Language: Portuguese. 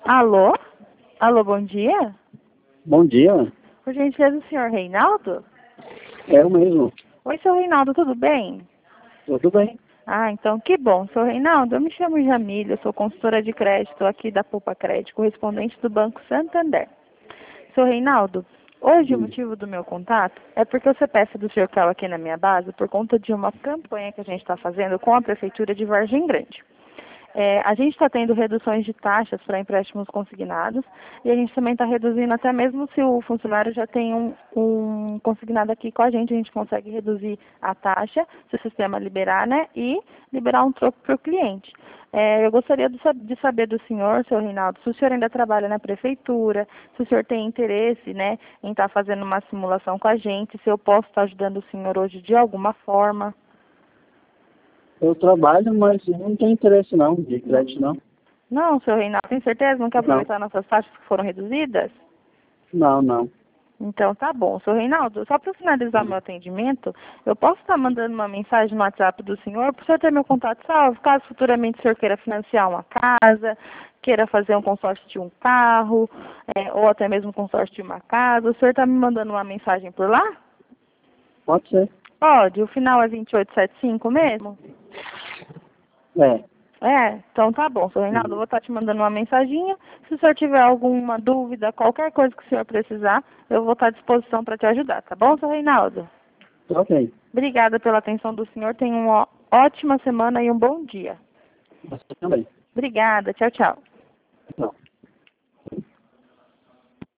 Alô? Alô, bom dia? Bom dia, Por gentileza, o senhor Reinaldo? é eu mesmo. Oi, seu Reinaldo, tudo bem? Tudo bem? Ah, então que bom. Seu Reinaldo, eu me chamo Jamília, eu sou consultora de crédito aqui da Poupa Crédito, correspondente do Banco Santander. Seu Reinaldo, hoje o Sim. motivo do meu contato é porque o CPF do senhor caiu aqui na minha base por conta de uma campanha que a gente está fazendo com a Prefeitura de Vargem Grande. A gente está tendo reduções de taxas para empréstimos consignados e a gente também está reduzindo, até mesmo se o funcionário já tem um consignado aqui com a gente consegue reduzir a taxa, se o sistema liberar, né, e liberar um troco para o cliente. Eu gostaria de saber do senhor, seu Reinaldo, se o senhor ainda trabalha na prefeitura, se o senhor tem interesse, né, em estar fazendo uma simulação com a gente, se eu posso estar ajudando o senhor hoje de alguma forma. Eu trabalho, mas não tenho interesse não, de crédito não. Não, seu Reinaldo, tem certeza? Não quer Não, aproveitar nossas taxas que foram reduzidas? não. Então tá bom. Seu Reinaldo, só para finalizar meu atendimento, eu posso estar mandando uma mensagem no WhatsApp do senhor, para o senhor ter meu contato salvo, caso futuramente o senhor queira financiar uma casa, queira fazer um consórcio de um carro, ou até mesmo um consórcio de uma casa. O senhor está me mandando uma mensagem por lá? Pode ser. Pode, o final é 2875 mesmo? É. Então tá bom, seu Reinaldo, eu Uhum. vou estar te mandando uma mensaginha. Se o senhor tiver alguma dúvida, qualquer coisa que o senhor precisar, eu vou estar à disposição para te ajudar, tá bom, seu Reinaldo? Ok. Obrigada pela atenção do senhor, tenha uma ótima semana e um bom dia. Você também. Obrigada, tchau, tchau. Não.